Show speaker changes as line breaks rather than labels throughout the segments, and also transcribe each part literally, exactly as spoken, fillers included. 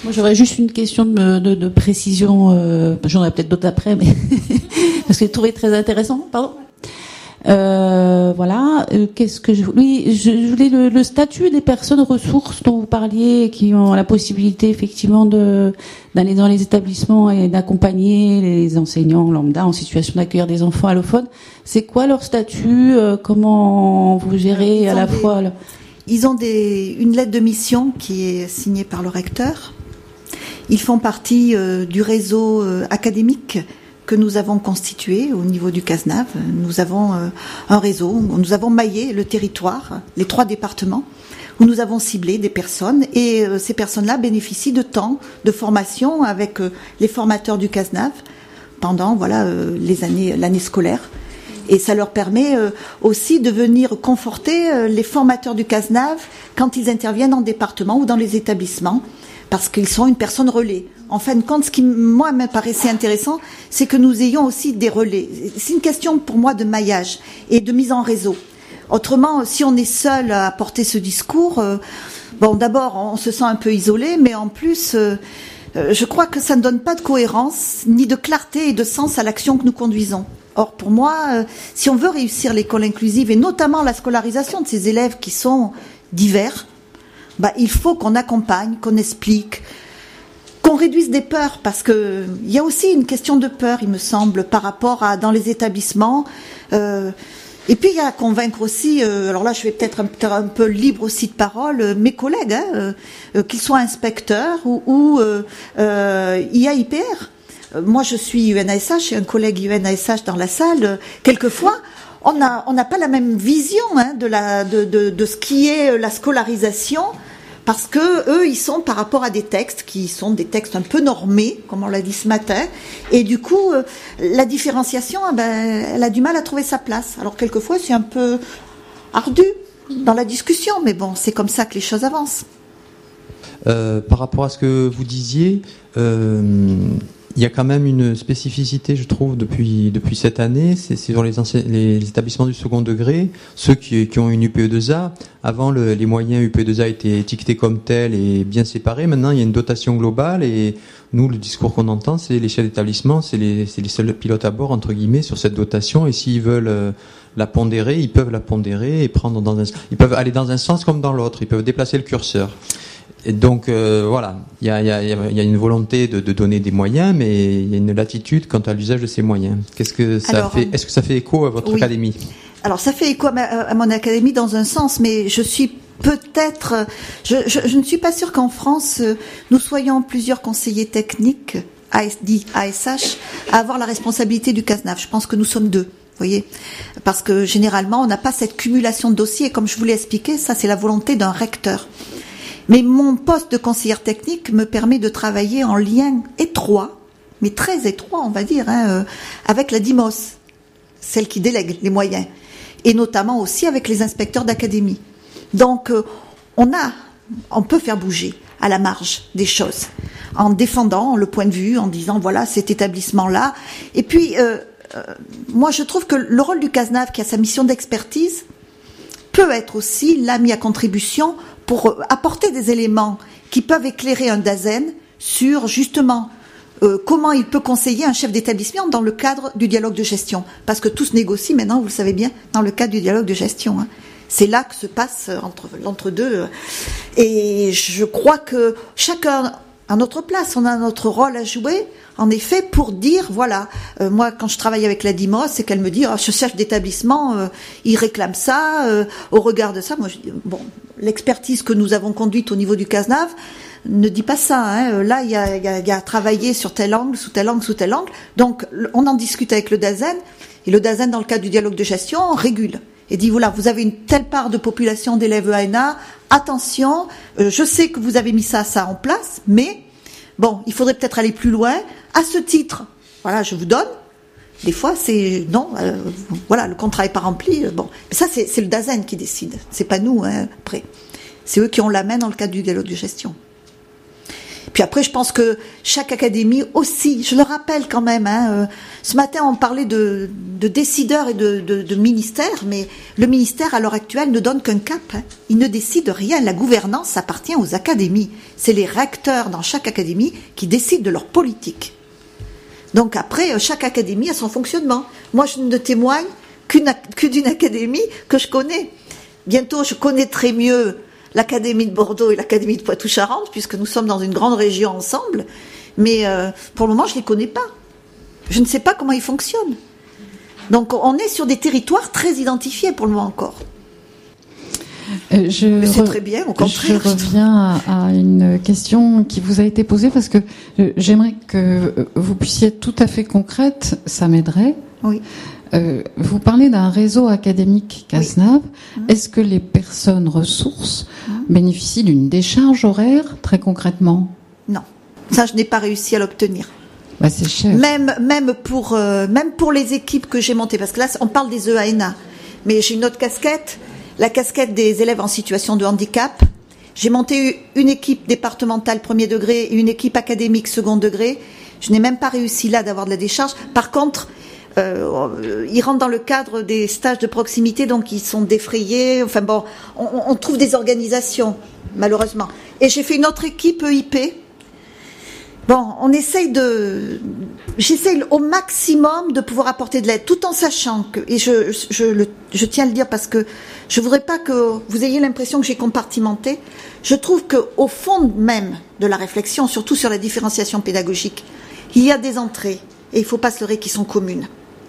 Moi, j'aurais juste une question de, de, de précision. Euh, j'en aurai peut-être d'autres après, mais parce que j'ai trouvé très intéressant. Pardon. Euh, voilà. Euh, qu'est-ce que je oui, je, je voulais le, le statut des personnes ressources dont vous parliez, qui ont la possibilité effectivement de d'aller dans les établissements et d'accompagner les enseignants lambda en situation d'accueillir des enfants allophones. C'est quoi leur statut? euh, Comment vous gérez à la
des,
fois le...
Ils ont des, une lettre de mission qui est signée par le recteur. Ils font partie euh, du réseau euh, académique que nous avons constitué au niveau du CASNAV. Nous avons euh, un réseau où nous avons maillé le territoire, les trois départements, où nous avons ciblé des personnes et euh, ces personnes-là bénéficient de temps de formation avec euh, les formateurs du CASNAV pendant voilà euh, les années, l'année scolaire. Et ça leur permet euh, aussi de venir conforter euh, les formateurs du CASNAV quand ils interviennent en département ou dans les établissements, parce qu'ils sont une personne relais. En fin de compte, ce qui, moi, me paraissait intéressant, c'est que nous ayons aussi des relais. C'est une question, pour moi, de maillage et de mise en réseau. Autrement, si on est seul à porter ce discours, euh, bon, d'abord, on se sent un peu isolé, mais en plus, euh, euh, je crois que ça ne donne pas de cohérence, ni de clarté et de sens à l'action que nous conduisons. Or, pour moi, euh, si on veut réussir l'école inclusive, et notamment la scolarisation de ces élèves qui sont divers, bah, il faut qu'on accompagne, qu'on explique, qu'on réduise des peurs, parce que il y a aussi une question de peur, il me semble, par rapport à dans les établissements. Euh, et puis il y a à convaincre aussi. Euh, alors là, je vais peut-être un, un peu libre aussi de parole, euh, mes collègues, hein, euh, euh, qu'ils soient inspecteurs ou, ou euh, euh, I A I P R. Euh, moi, je suis U N A S H, j'ai un collègue U N A S H dans la salle. Euh, quelquefois, on n'a on n'a pas la même vision hein, de la de, de de ce qui est la scolarisation. Parce que eux, ils sont par rapport à des textes qui sont des textes un peu normés, comme on l'a dit ce matin, et du coup, euh, la différenciation, eh ben, elle a du mal à trouver sa place. Alors quelquefois, c'est un peu ardu dans la discussion, mais bon, c'est comme ça que les choses avancent.
Euh, par rapport à ce que vous disiez, euh, il y a quand même une spécificité, je trouve, depuis depuis cette année. C'est, c'est sur les, ense- les établissements du second degré, ceux qui, qui ont une U P E deux A. Avant, le, les moyens U P E deux A étaient étiquetés comme tels et bien séparés. Maintenant, il y a une dotation globale et nous, le discours qu'on entend, c'est les chefs d'établissement, c'est les, c'est les seuls pilotes à bord, entre guillemets, sur cette dotation. Et s'ils veulent euh, la pondérer, ils peuvent la pondérer et prendre dans un, ils peuvent aller dans un sens comme dans l'autre. Ils peuvent déplacer le curseur. Et donc euh, voilà, il y a, y, a, y a une volonté de, de donner des moyens, mais il y a une latitude quant à l'usage de ces moyens. Qu'est-ce que ça Alors, fait Est-ce que ça fait écho à votre oui. académie?
Alors ça fait écho à, ma, à mon académie dans un sens, mais je suis peut-être, je, je, je ne suis pas sûre qu'en France nous soyons plusieurs conseillers techniques, A S D, A S H, à avoir la responsabilité du CASNAV. Je pense que nous sommes deux. Vous voyez, parce que généralement on n'a pas cette cumulation de dossiers. Et comme je vous l'ai expliqué, ça c'est la volonté d'un recteur. Mais mon poste de conseillère technique me permet de travailler en lien étroit, mais très étroit, on va dire, hein, euh, avec la D I M O S, celle qui délègue les moyens, et notamment aussi avec les inspecteurs d'académie. Donc, euh, on a, on peut faire bouger à la marge des choses, en défendant le point de vue, en disant voilà cet établissement-là. Et puis, euh, euh, moi, je trouve que le rôle du CASNAV, qui a sa mission d'expertise, peut être aussi là mis à contribution pour apporter des éléments qui peuvent éclairer un DAZEN sur justement euh, comment il peut conseiller un chef d'établissement dans le cadre du dialogue de gestion. Parce que tout se négocie maintenant, vous le savez bien, dans le cadre du dialogue de gestion. Hein. C'est là que se passe entre l'entre-deux. Et je crois que chacun à notre place, on a notre rôle à jouer, en effet, pour dire, voilà, euh, moi, quand je travaille avec la D I M O S, c'est qu'elle me dit, oh, ce chef d'établissement, euh, il réclame ça, euh, au regard de ça, moi, je dis, bon, l'expertise que nous avons conduite au niveau du CASNAV ne dit pas ça, hein. Là, il y a, y, a, y a travaillé sur tel angle, sous tel angle, sous tel angle, donc, on en discute avec le DAZEN, et le DAZEN, dans le cadre du dialogue de gestion, régule. Et dit, voilà, vous avez une telle part de population d'élèves E A N A, attention, euh, je sais que vous avez mis ça, ça en place, mais, bon, il faudrait peut-être aller plus loin. À ce titre, voilà, je vous donne. Des fois, c'est, non, euh, voilà, le contrat est pas rempli. Euh, bon, ça, c'est, c'est le DAZEN qui décide. C'est pas nous, hein, après. C'est eux qui ont la main dans le cadre du dialogue de gestion. Puis après, je pense que chaque académie aussi, je le rappelle quand même, hein, euh, ce matin on parlait de, de décideurs et de, de, de ministères, mais le ministère à l'heure actuelle ne donne qu'un cap, hein. Il ne décide rien, la gouvernance appartient aux académies. C'est les recteurs dans chaque académie qui décident de leur politique. Donc après, chaque académie a son fonctionnement. Moi, je ne témoigne qu'une, que d'une académie que je connais. Bientôt, je connaîtrai mieux l'Académie de Bordeaux et l'Académie de Poitou-Charentes, puisque nous sommes dans une grande région ensemble. Mais euh, pour le moment, je ne les connais pas. Je ne sais pas comment ils fonctionnent. Donc, on est sur des territoires très identifiés pour le moment encore.
Euh, je
Mais c'est
re...
très bien, au contraire.
Je reviens à, à une question qui vous a été posée, parce que euh, j'aimerais que vous puissiez être tout à fait concrète, ça m'aiderait.
Oui.
Euh, vous parlez d'un réseau académique CASNAV. Oui. Est-ce que les personnes ressources mmh. bénéficient d'une décharge horaire, très concrètement?
Non. Ça, je n'ai pas réussi à l'obtenir.
Bah, c'est cher.
Même, même, pour, euh, même pour les équipes que j'ai montées, parce que là, on parle des E A N A, mais j'ai une autre casquette, la casquette des élèves en situation de handicap. J'ai monté une équipe départementale premier degré et une équipe académique second degré. Je n'ai même pas réussi là d'avoir de la décharge. Par contre, Euh, ils rentrent dans le cadre des stages de proximité, donc ils sont défrayés. Enfin bon, on, on trouve des organisations, malheureusement. Et j'ai fait une autre équipe E I P. Bon, on essaye de... J'essaye au maximum de pouvoir apporter de l'aide, tout en sachant que... Et je, je, je, le, je tiens à le dire parce que je voudrais pas que vous ayez l'impression que j'ai compartimenté. Je trouve qu'au fond même de la réflexion, surtout sur la différenciation pédagogique, il y a des entrées, et il ne faut pas se leurrer, qui sont communes.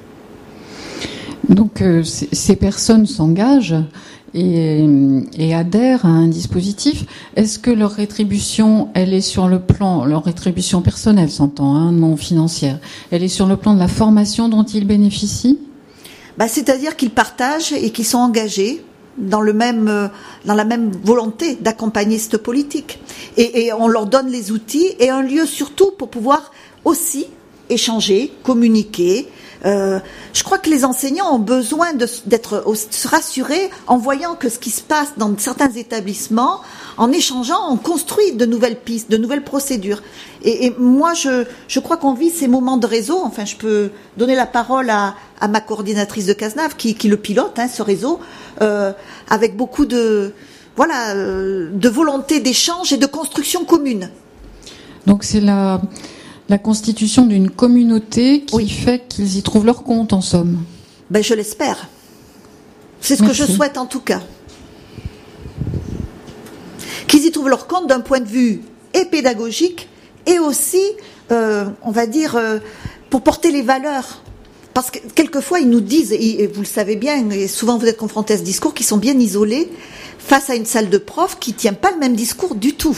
Donc euh, c- ces personnes s'engagent et, et adhèrent à un dispositif. Est-ce que leur rétribution, elle est sur le plan, leur rétribution personnelle, s'entend, hein, non financière, elle est sur le plan de la formation dont ils bénéficient?
Bah, c'est-à-dire qu'ils partagent et qu'ils sont engagés dans le même, euh, dans la même volonté d'accompagner cette politique. Et, et on leur donne les outils et un lieu surtout pour pouvoir aussi échanger, communiquer. Euh, je crois que les enseignants ont besoin de, d'être de se rassurer en voyant que ce qui se passe dans certains établissements, en échangeant, on construit de nouvelles pistes, de nouvelles procédures. Et, et moi, je, je crois qu'on vit ces moments de réseau. Enfin, je peux donner la parole à, à ma coordinatrice de CASNAV qui, qui le pilote, hein, ce réseau, euh, avec beaucoup de, voilà, euh, de volonté d'échange et de construction commune.
Donc c'est la La constitution d'une communauté qui oui. fait qu'ils y trouvent leur compte, en somme.
Ben, je l'espère. C'est ce Merci. que je souhaite, en tout cas. Qu'ils y trouvent leur compte d'un point de vue et pédagogique et aussi, euh, on va dire, euh, pour porter les valeurs. Parce que quelquefois, ils nous disent, et vous le savez bien, et souvent vous êtes confrontés à ce discours, qui sont bien isolés face à une salle de profs qui ne tient pas le même discours du tout.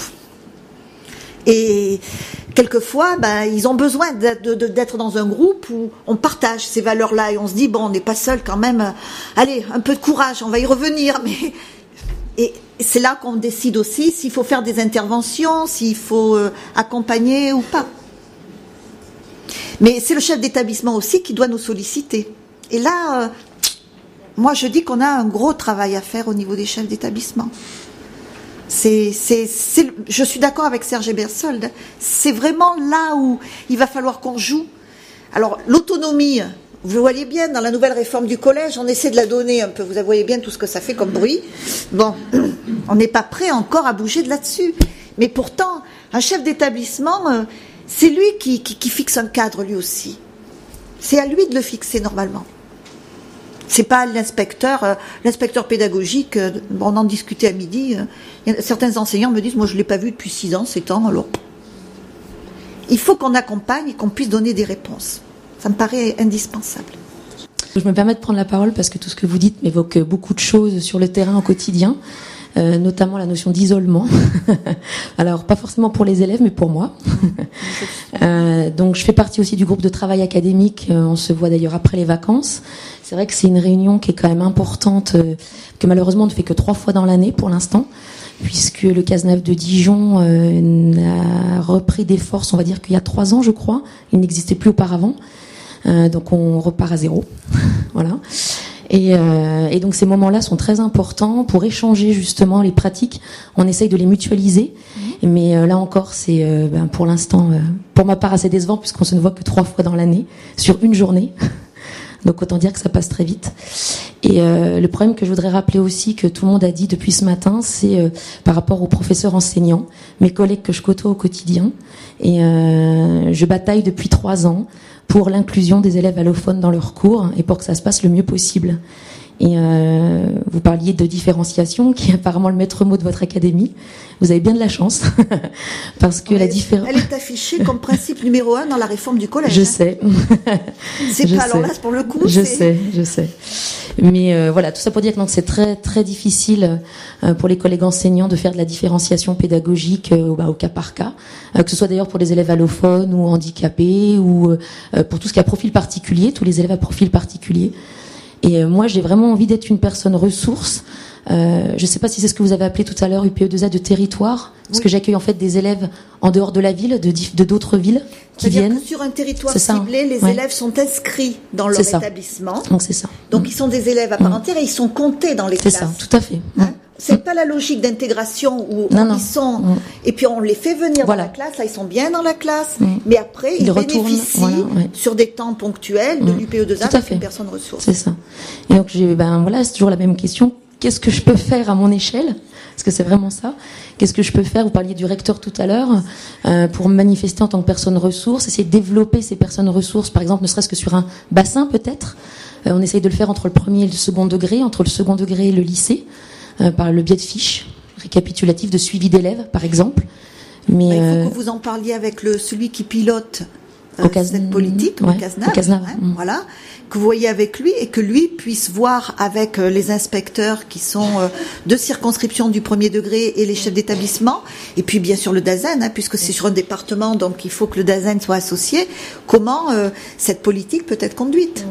Et quelquefois, ben, ils ont besoin d'être, d'être dans un groupe où on partage ces valeurs-là et on se dit, bon, on n'est pas seul quand même. Allez, un peu de courage, on va y revenir. Mais et c'est là qu'on décide aussi s'il faut faire des interventions, s'il faut euh, accompagner ou pas. Mais c'est le chef d'établissement aussi qui doit nous solliciter. Et là, euh, moi, je dis qu'on a un gros travail à faire au niveau des chefs d'établissement. C'est, c'est, c'est, je suis d'accord avec Serge Bersold. C'est vraiment là où il va falloir qu'on joue. Alors, l'autonomie, vous voyez bien, dans la nouvelle réforme du collège, on essaie de la donner un peu. Vous voyez bien tout ce que ça fait comme bruit. Bon, on n'est pas prêt encore à bouger de là-dessus. Mais pourtant, un chef d'établissement, euh, c'est lui qui, qui, qui fixe un cadre, lui aussi. C'est à lui de le fixer, normalement. C'est pas l'inspecteur, euh, l'inspecteur pédagogique. Euh, on en discutait à midi. Euh, certains enseignants me disent, moi je l'ai pas vu depuis six ans, sept ans. Alors, il faut qu'on accompagne et qu'on puisse donner des réponses. Ça me paraît indispensable.
Je me permets de prendre la parole parce que tout ce que vous dites m'évoque beaucoup de choses sur le terrain au quotidien, euh, notamment la notion d'isolement. Alors, pas forcément pour les élèves, mais pour moi. euh, donc, je fais partie aussi du groupe de travail académique. Euh, on se voit d'ailleurs après les vacances. C'est vrai que c'est une réunion qui est quand même importante, euh, que malheureusement on ne fait que trois fois dans l'année pour l'instant, puisque le CASNAV de Dijon euh, a repris des forces, on va dire qu'il y a trois ans, je crois. Il n'existait plus auparavant. Euh, donc on repart à zéro. Voilà. Et, euh, et donc ces moments-là sont très importants pour échanger justement les pratiques. On essaye de les mutualiser. Mmh. Mais euh, là encore, c'est euh, ben, pour l'instant, euh, pour ma part, assez décevant puisqu'on se ne voit que trois fois dans l'année sur une journée. Donc autant dire que ça passe très vite. Et euh, le problème que je voudrais rappeler aussi, que tout le monde a dit depuis ce matin, c'est euh, par rapport aux professeurs enseignants, mes collègues que je côtoie au quotidien. Et euh, je bataille depuis trois ans pour l'inclusion des élèves allophones dans leurs cours et pour que ça se passe le mieux possible. Et euh, vous parliez de différenciation, qui est apparemment le maître mot de votre académie. Vous avez bien de la chance, parce que
elle,
la différence...
Elle est affichée comme principe numéro un dans la réforme du collège.
Je sais.
C'est
je
pas,
sais.
alors là, pour le coup,
Je
c'est...
sais, je sais. Mais euh, voilà, tout ça pour dire que donc, c'est très très difficile euh, pour les collègues enseignants de faire de la différenciation pédagogique euh, bah, au cas par cas, euh, que ce soit d'ailleurs pour les élèves allophones ou handicapés, ou euh, pour tout ce qui a profil particulier, tous les élèves à profil particulier. Et euh, moi, j'ai vraiment envie d'être une personne ressource. Euh, je ne sais pas si c'est ce que vous avez appelé tout à l'heure U P E deux A de territoire, parce oui. que j'accueille en fait des élèves en dehors de la ville, de, de d'autres villes qui
C'est-à-dire
viennent.
Que sur un territoire
c'est
ciblé,
ça.
les
ouais.
élèves sont inscrits dans leur
c'est
établissement.
Donc c'est ça.
Donc
mmh.
ils sont des élèves à part entière et ils sont comptés dans les
c'est
classes.
C'est ça, tout à fait. Mmh.
Hein? C'est pas la logique d'intégration où
non, non.
ils sont
mmh.
et puis on les fait venir
voilà.
dans la classe, là ils sont bien dans la classe,
mmh.
mais après ils, ils bénéficient
voilà, ouais.
sur des temps ponctuels de
mmh.
l'U P E deux A avec une personne ressource.
C'est ça. Et donc j'ai, ben voilà, c'est toujours la même question. Qu'est-ce que je peux faire à mon échelle? Parce que c'est vraiment ça. Qu'est-ce que je peux faire? Vous parliez du recteur tout à l'heure, euh, pour me manifester en tant que personne ressource, essayer de développer ces personnes ressources, par exemple, ne serait-ce que sur un bassin peut-être. Euh, on essaye de le faire entre le premier et le second degré, entre le second degré et le lycée, euh, par le biais de fiches récapitulatives de suivi d'élèves, par exemple. Mais
bah, il faut
euh,
que vous en parliez avec le celui qui pilote euh,
Cas...
cette politique,
ouais,
le CASNAV,
CASNAV
hein,
mmh.
voilà. Que vous voyez avec lui et que lui puisse voir avec les inspecteurs qui sont de circonscription du premier degré et les chefs d'établissement, et puis bien sûr le DAZEN, hein, puisque c'est sur un département, donc il faut que le DAZEN soit associé, comment euh, cette politique peut être conduite.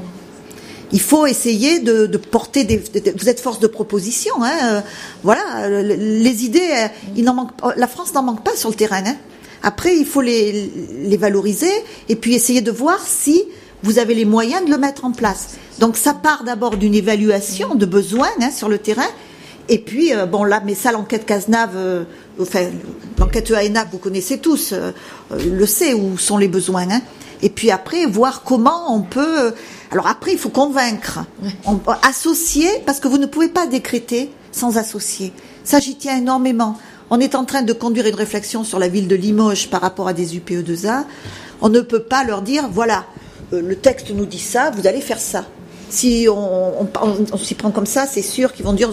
Il faut essayer de, de porter des... De, vous êtes force de proposition, hein, euh, voilà, les idées, euh, il n'en manque, la France n'en manque pas sur le terrain. Hein. Après, il faut les, les valoriser et puis essayer de voir si vous avez les moyens de le mettre en place. Donc ça part d'abord d'une évaluation de besoins hein, sur le terrain. Et puis, euh, bon là, mais ça, l'enquête CASNAV, euh, enfin, l'enquête E A E N A C, vous connaissez tous, euh, le sait où sont les besoins. Hein. Et puis après, voir comment on peut... Alors après, il faut convaincre, on, associer, parce que vous ne pouvez pas décréter sans associer. Ça, j'y tiens énormément. On est en train de conduire une réflexion sur la ville de Limoges par rapport à des U P E deux A. On ne peut pas leur dire, voilà... le texte nous dit ça, vous allez faire ça. Si on, on, on, on s'y prend comme ça, c'est sûr qu'ils vont dire...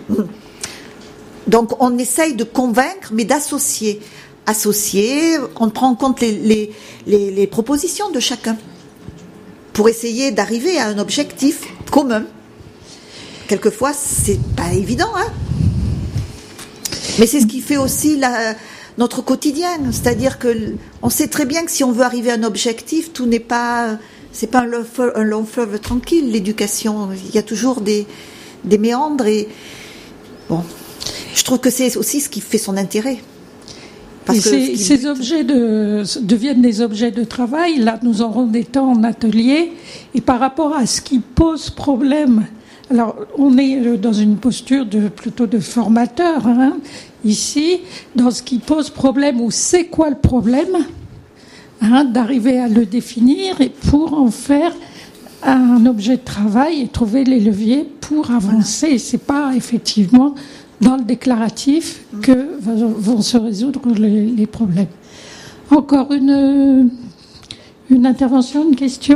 Donc on essaye de convaincre, mais d'associer. Associer, on prend en compte les, les, les, les propositions de chacun pour essayer d'arriver à un objectif commun. Quelquefois, c'est pas évident, hein. Mais c'est ce qui fait aussi la... notre quotidien, c'est-à-dire que on sait très bien que si on veut arriver à un objectif, tout n'est pas, c'est pas un long fleuve, un long fleuve tranquille, l'éducation. Il y a toujours des, des méandres et bon, je trouve que c'est aussi ce qui fait son intérêt.
Parce que ces, ces objets de, deviennent des objets de travail. Là, nous aurons des temps en atelier et par rapport à ce qui pose problème. Alors, on est dans une posture de plutôt de formateur, hein, ici, dans ce qui pose problème, ou c'est quoi le problème, hein, d'arriver à le définir et pour en faire un objet de travail et trouver les leviers pour avancer. Voilà. C'est pas effectivement dans le déclaratif que vont se résoudre les, les problèmes. Encore une, une intervention, une question ?